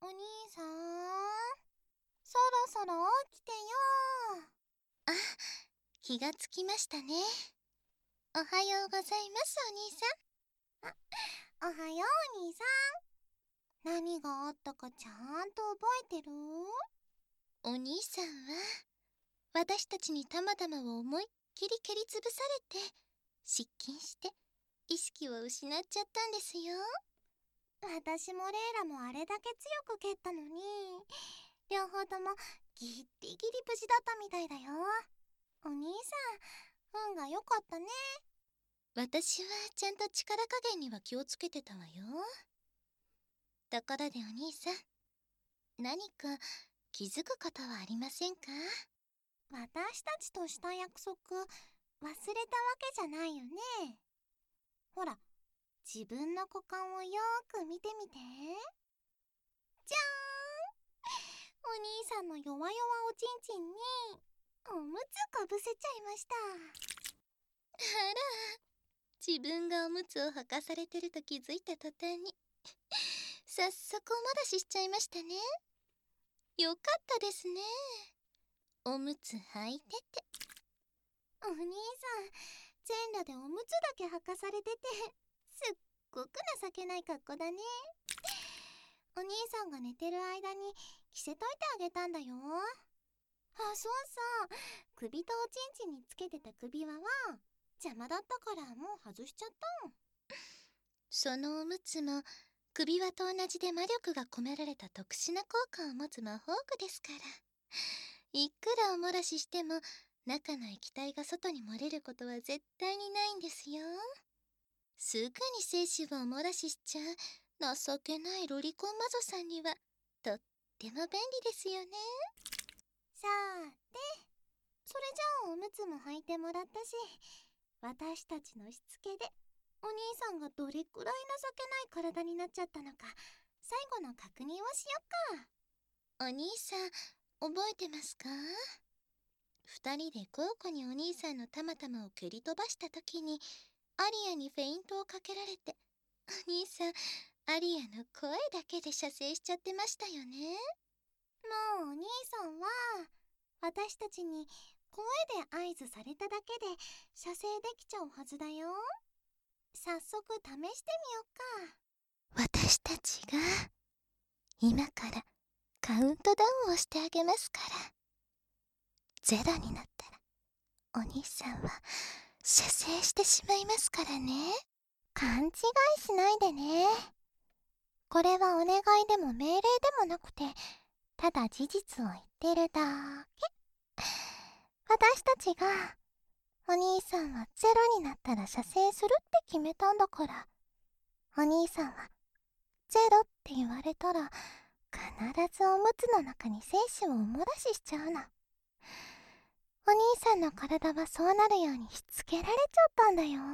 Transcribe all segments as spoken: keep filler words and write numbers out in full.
お兄さん、そろそろ起きてよ。 あ、気がつきましたね。おはようございます、お兄さん。 あ、おはよう、お兄さん。何があったかちゃんと覚えてる？ お兄さんは私たちにたまたまを思いっきり蹴りつぶされて失禁して意識を失っちゃったんですよ。 私もレイラもあれだけ強く蹴ったのに、両方ともギリギリ無事だったみたいだよ。お兄さん、運が良かったね。 私はちゃんと力加減には気をつけてたわよ。ところでお兄さん、何か気づくことはありませんか？ 私たちとした約束忘れたわけじゃないよね。ほら、自分の股間をよーく見てみて。じゃーん、お兄さんの弱々おちんちんにおむつかぶせちゃいました。 あら、自分がおむつを履かされてると気づいた途端に早速おもらししちゃいましたね。よかったですね、おむつ履いてて。 お兄さん、全裸でおむつだけ履かされててすっごく情けない格好だね。お兄さんが寝てる間に着せといてあげたんだよ。あ、そうさ、首とおちんちんにつけてた首輪は邪魔だったからもう外しちゃったの。 そのおむつも首輪と同じで魔力が込められた特殊な効果を持つ魔法具ですから、いくらおもらししても中の液体が外に漏れることは絶対にないんですよ。すぐに精子をおもらししちゃう情けないロリコン魔女さんにはとっても便利ですよね。 さて、それじゃあおむつも履いてもらったし、私たちのしつけでお兄さんがどれくらい情けない体になっちゃったのか最後の確認をしよっか。 お兄さん、覚えてますか？二人で交互にお兄さんのたまたまを蹴り飛ばした時にアリアにフェイントをかけられて、お兄さんアリアの声だけで射精しちゃってましたよね。 もうお兄さんは私たちに声で合図されただけで射精できちゃうはずだよ。早速試してみよっか。 私たちが今からカウントダウンをしてあげますから、ゼロになったらお兄さんは射精してしまいますからね。 勘違いしないでね。これはお願いでも命令でもなくて、ただ事実を言ってるだけ。私たちがお兄さんはゼロになったら射精するって決めたんだから、お兄さんはゼロって言われたら必ずおむつの中に精子をおもらししちゃうの。お兄さんの体はそうなるようにしつけられちゃったんだよ。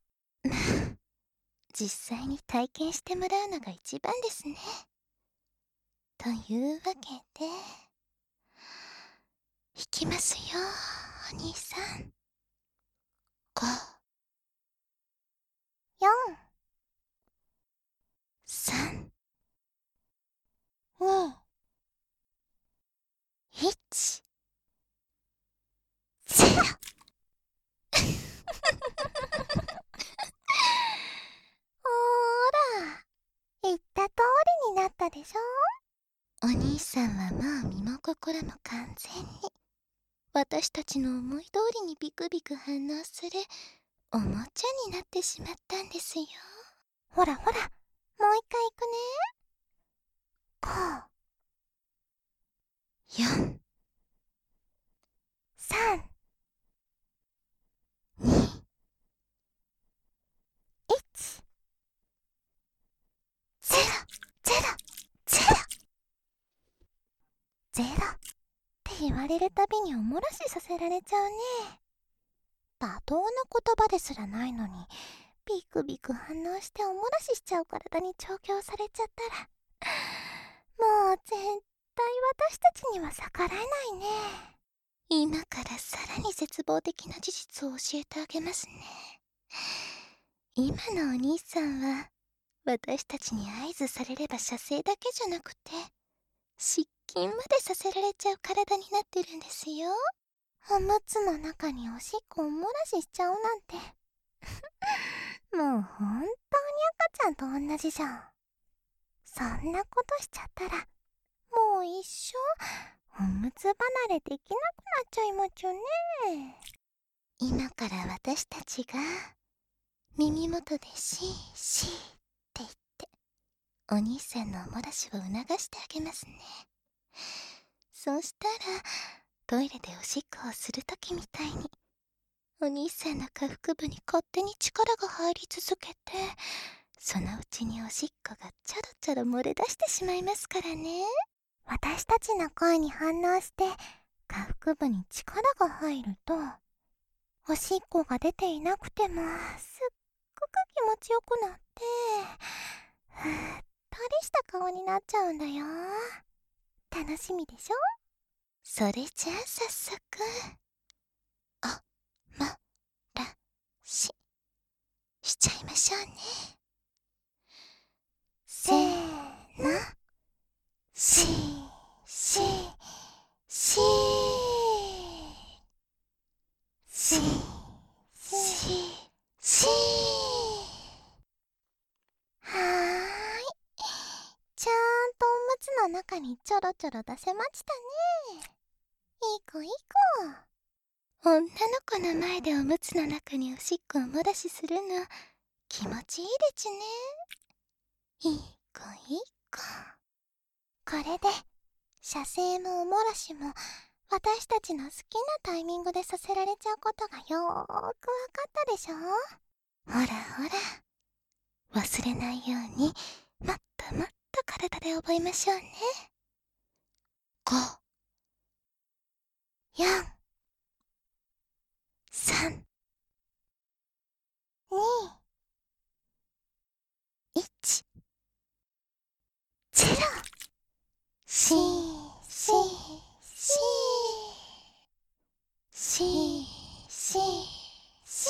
実際に体験してもらうのが一番ですね。というわけでいきますよ、お兄さん。ご、 よん、 さん、 に、 いち、ゼロ。 ほーら、言った通りになったでしょ。 お兄さんはもう身も心も完全に私たちの思い通りにビクビク反応するおもちゃになってしまったんですよ。 ほらほら、もう一回いくね。 ご、よん、 さん、 に、 いち、 ゼロ、ゼロ、ゼロ。 ゼロって言われるたびにおもらしさせられちゃうね。妥当な言葉ですらないのにビクビク反応しておもらししちゃう体に調教されちゃったら、もう絶対私たちには逆らえないね。 今からさらに絶望的な事実を教えてあげますね。今のお兄さんは私たちに合図されれば射精だけじゃなくて失禁までさせられちゃう体になってるんですよ。 おむつの中におしっこを漏らししちゃうなんてもう本当に赤ちゃんと同じじゃん。そんなことしちゃったらもう一生おむつ離れできなくなっちゃいまちゅね。 今から私たちが耳元でシーシーって言ってお兄さんのお漏らしを促してあげますね。そうしたらトイレでおしっこをするときみたいにお兄さんの下腹部に勝手に力が入り続けて、そのうちにおしっこがちょろちょろ漏れ出してしまいますからね。 私たちの声に反応して下腹部に力が入ると、おしっこが出ていなくてもすっごく気持ちよくなって、ふっとりした顔になっちゃうんだよ。楽しみでしょ？ それじゃあ早速、おもらししちゃいましょうね。せーの、しーしーしーしーしーしー。 はーい、ちゃんとおむつの中にちょろちょろ出せましたね。いい子いい子。 女の子の前でおむつの中におしっこを漏らしするの気持ちいいでちね。いい子いい子。 これで射精もお漏らしも私たちの好きなタイミングでさせられちゃうことがよーくわかったでしょ？ ほらほら、忘れないようにもっともっと体で覚えましょうね。ご、よん、さん、に、いち、ゼロ。しーしーしーしーしーし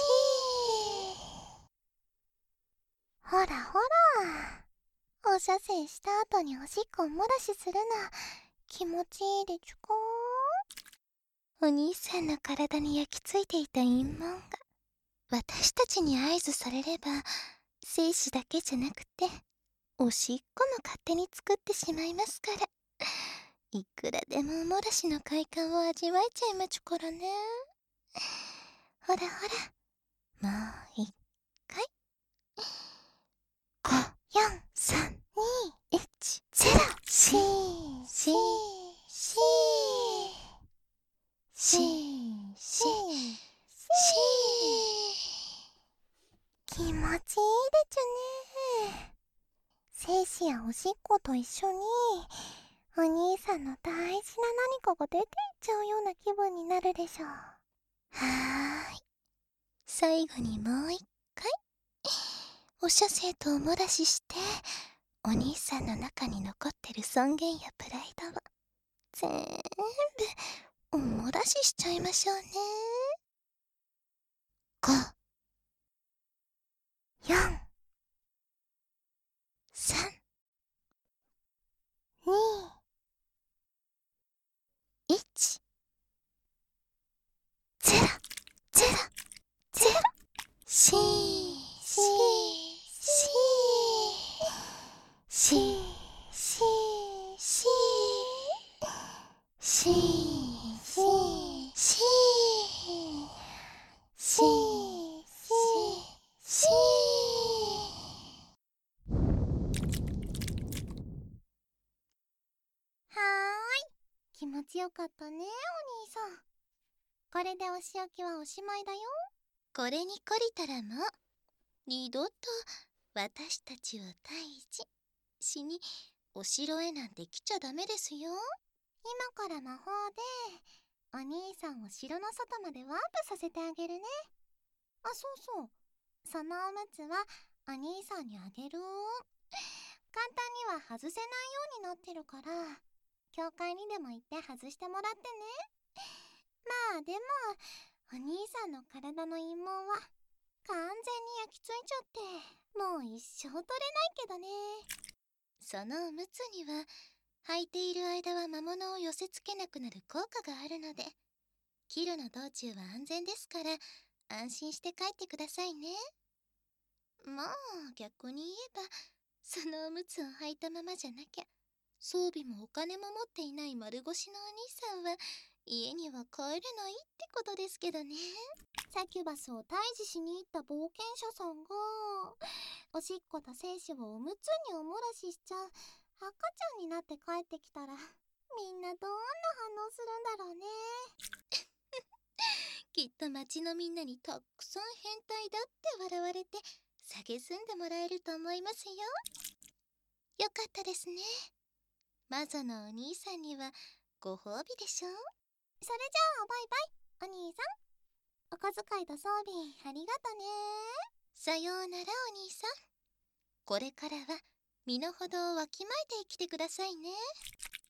ー。 ほらほら、お射精した後におしっこを漏らしするの気持ちいいでちゅか？ お兄さんの体に焼き付いていた陰紋が私たちに合図されれば、精子だけじゃなくておしっこも勝手に作ってしまいますから、いくらでもお漏らしの快感を味わえちゃいまちゅからね。ほらほら、もう一回。ご、よん、さん、に、いち、ゼロ。しーしーしーしーしーしー。 気持ちいいでちゅね。精子やおしっこと一緒にお兄さんの大事な何かが出ていっちゃうような気分になるでしょう。 はーい。最後にもう一回お射精とお漏らしして、お兄さんの中に残ってる尊厳やプライドをぜーんぶお漏らししちゃいましょうね。ご、よん、さん、 に、 いち、ゼロ、ゼロ、ゼロ。しーしーしーしーしーしーしーしーしーしーしはーい、気持ちよかったねお兄さん。これでお仕置きはおしまいだよ。 これに懲りたらもう二度と私たちを退治しにお城へなんて来ちゃダメですよ。 今から魔法でお兄さんを城の外までワープさせてあげるね。あ、そうそう、そのおむつはお兄さんにあげる。簡単には外せないようになってるから、教会にでも行って外してもらってね。まあでもお兄さんの体の陰紋は完全に焼き付いちゃってもう一生取れないけどね。 そのおむつには履いている間は魔物を寄せつけなくなる効果があるので、帰路の道中は安全ですから安心して帰ってくださいね。まあ逆に言えば、そのおむつを履いたままじゃなきゃ装備もお金も持っていない丸腰のお兄さんは家には帰れないってことですけどね。 サキュバスを退治しに行った冒険者さんがおしっこと精子をおむつにおもらししちゃう赤ちゃんになって帰ってきたら、みんなどんな反応するんだろうね。 きっと町のみんなにたくさん変態だって笑われて蔑んでもらえると思いますよ。よかったですね。魔女のお兄さんにはご褒美でしょ。 それじゃあバイバイお兄さん。お小遣いと装備ありがとね。 さようならお兄さん。これからは身の程をわきまえて生きてくださいね。